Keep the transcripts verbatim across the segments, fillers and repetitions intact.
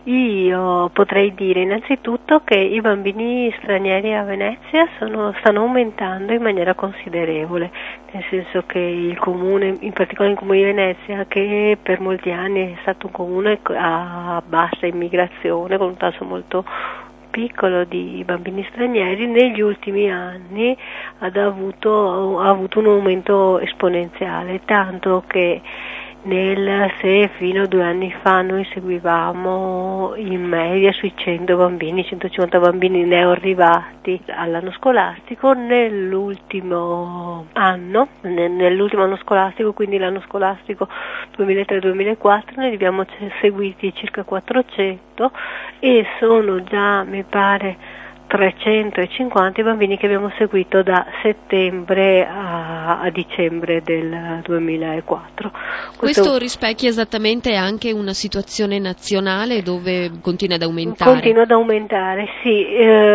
Io potrei dire innanzitutto che i bambini stranieri a Venezia sono, stanno aumentando in maniera considerevole, nel senso che il comune, in particolare il comune di Venezia, che per molti anni è stato un comune a bassa immigrazione, con un tasso molto piccolo di bambini stranieri, negli ultimi anni ha avuto, ha avuto un aumento esponenziale, tanto che nel se fino a due anni fa noi seguivamo in media sui cento bambini, centocinquanta bambini neoarrivati all'anno scolastico, nell'ultimo anno, nell'ultimo anno scolastico, quindi l'anno scolastico duemilatré duemilaquattro, ne abbiamo seguiti circa quattrocento e sono già, mi pare, trecentocinquanta i bambini che abbiamo seguito da settembre a, a dicembre del duemilaquattro. Questo, Questo rispecchia esattamente anche una situazione nazionale dove continua ad aumentare? Continua ad aumentare, sì,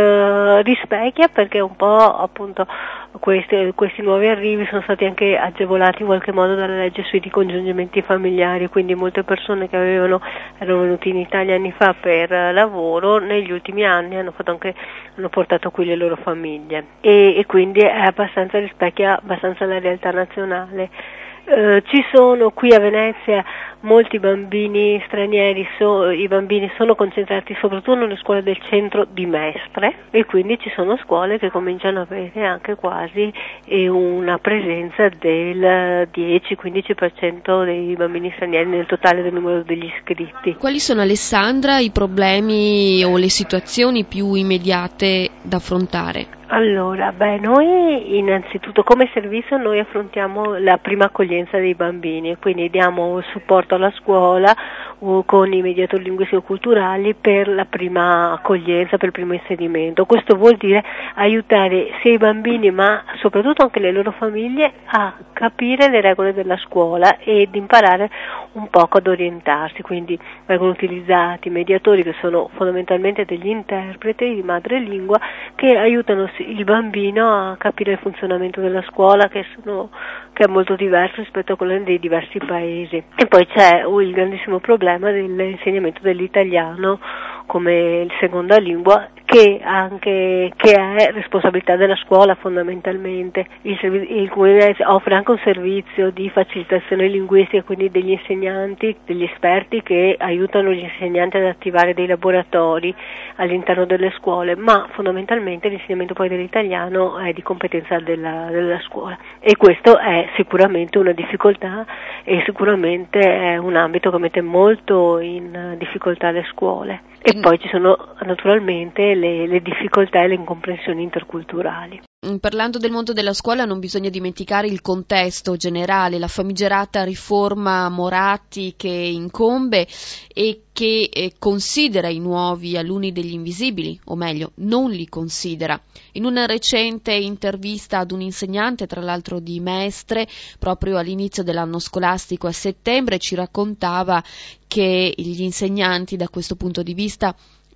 eh, rispecchia perché un po' appunto questi, questi nuovi arrivi sono stati anche agevolati in qualche modo dalla legge sui ricongiungimenti familiari, quindi molte persone che avevano, erano venute in Italia anni fa per lavoro, negli ultimi anni hanno fatto anche hanno portato qui le loro famiglie e, e quindi è abbastanza, rispecchia abbastanza la realtà nazionale. Eh, ci sono qui a Venezia molti bambini stranieri, so, i bambini sono concentrati soprattutto nelle scuole del centro di Mestre e quindi ci sono scuole che cominciano ad avere anche quasi eh, una presenza del dieci quindici per cento dei bambini stranieri nel totale del numero degli iscritti. Quali sono, Alessandra, i problemi o le situazioni più immediate da affrontare? Allora, beh, noi innanzitutto come servizio noi affrontiamo la prima accoglienza dei bambini, quindi diamo supporto alla scuola uh, con i mediatori linguistico-culturali per la prima accoglienza, per il primo inserimento. Questo vuol dire aiutare sia i bambini ma soprattutto anche le loro famiglie a capire le regole della scuola ed imparare un poco ad orientarsi, quindi vengono utilizzati mediatori che sono fondamentalmente degli interpreti di madrelingua che aiutano il bambino a capire il funzionamento della scuola che, sono, che è molto diverso rispetto a quello dei diversi paesi. E poi c'è il grandissimo problema dell'insegnamento dell'italiano come seconda lingua che anche che è responsabilità della scuola fondamentalmente. Il, il Comune offre anche un servizio di facilitazione linguistica, quindi degli insegnanti, degli esperti che aiutano gli insegnanti ad attivare dei laboratori all'interno delle scuole, ma fondamentalmente l'insegnamento poi dell'italiano è di competenza della, della scuola e questo è sicuramente una difficoltà e sicuramente è un ambito che mette molto in difficoltà le scuole. E poi ci sono naturalmente le, le difficoltà e le incomprensioni interculturali. Parlando del mondo della scuola non bisogna dimenticare il contesto generale, la famigerata riforma Moratti che incombe e che eh, considera i nuovi alunni degli invisibili, o meglio, non li considera. In una recente intervista ad un insegnante, tra l'altro di Mestre, proprio all'inizio dell'anno scolastico a settembre, ci raccontava che gli insegnanti da questo punto di vista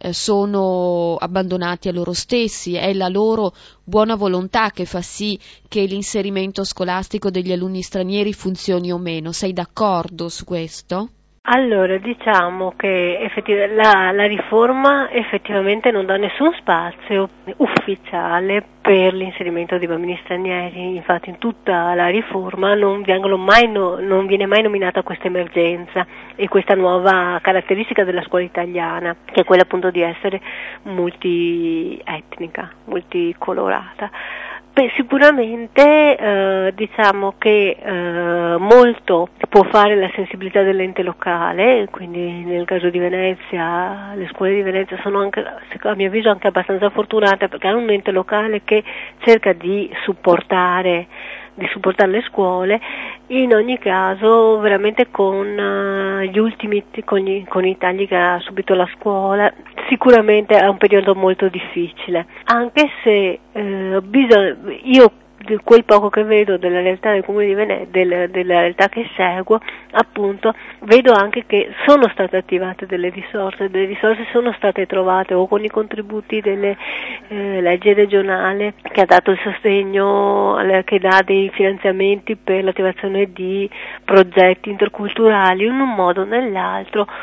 sono abbandonati a loro stessi, è la loro buona volontà che fa sì che l'inserimento scolastico degli alunni stranieri funzioni o meno. Sei d'accordo su questo? Allora, diciamo che effettiv- la, la riforma effettivamente non dà nessun spazio ufficiale per l'inserimento dei bambini stranieri, infatti in tutta la riforma non, vengono mai no, non viene mai nominata questa emergenza e questa nuova caratteristica della scuola italiana, che è quella appunto di essere multietnica, multicolorata. Beh, sicuramente eh, diciamo che eh, molto può fare la sensibilità dell'ente locale, quindi nel caso di Venezia, le scuole di Venezia sono anche, a mio avviso, anche abbastanza fortunate perché hanno un ente locale che cerca di supportare di supportare le scuole, in ogni caso veramente con uh, gli ultimi con, gli, con i tagli che ha subito la scuola sicuramente è un periodo molto difficile, anche se uh, bisogna, io quel poco che vedo della realtà del Comune di Venezia, del, della realtà che seguo, appunto, vedo anche che sono state attivate delle risorse, delle risorse sono state trovate o con i contributi delle eh, leggi regionali che ha dato il sostegno, che dà dei finanziamenti per l'attivazione di progetti interculturali in un modo o nell'altro.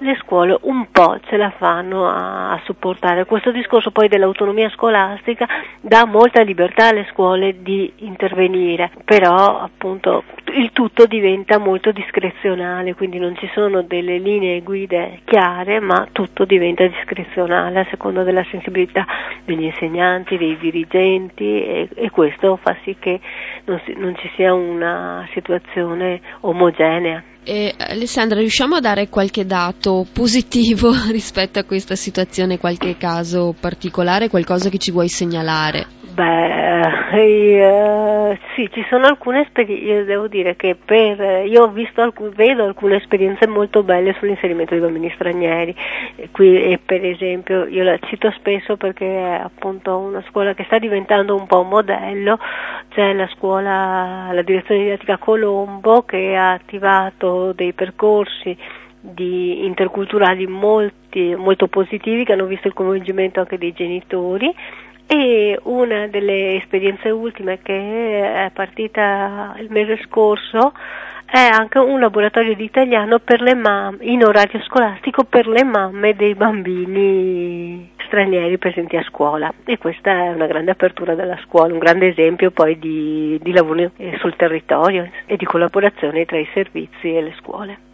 le scuole un po' ce la fanno a, a supportare. Questo discorso poi dell'autonomia scolastica dà molta libertà alle scuole di intervenire, però appunto il tutto diventa molto discrezionale, quindi non ci sono delle linee guide chiare, ma tutto diventa discrezionale a seconda della sensibilità degli insegnanti, dei dirigenti, e, e questo fa sì che non, si, non ci sia una situazione omogenea. E, Alessandra, riusciamo a dare qualche dato positivo rispetto a questa situazione, qualche caso particolare, qualcosa che ci vuoi segnalare? Beh, eh, sì, ci sono alcune esperienze, io devo dire che per, io ho visto alcun, vedo alcune esperienze molto belle sull'inserimento dei bambini stranieri, e qui e per esempio io la cito spesso perché è appunto una scuola che sta diventando un po' un modello. C'è la scuola, la direzione didattica Colombo, che ha attivato dei percorsi di interculturali molti, molto positivi, che hanno visto il coinvolgimento anche dei genitori. E una delle esperienze ultime che è partita il mese scorso è anche un laboratorio di italiano per le mamme, in orario scolastico, per le mamme dei bambini stranieri presenti a scuola, e questa è una grande apertura della scuola, un grande esempio poi di, di lavoro sul territorio e di collaborazione tra i servizi e le scuole.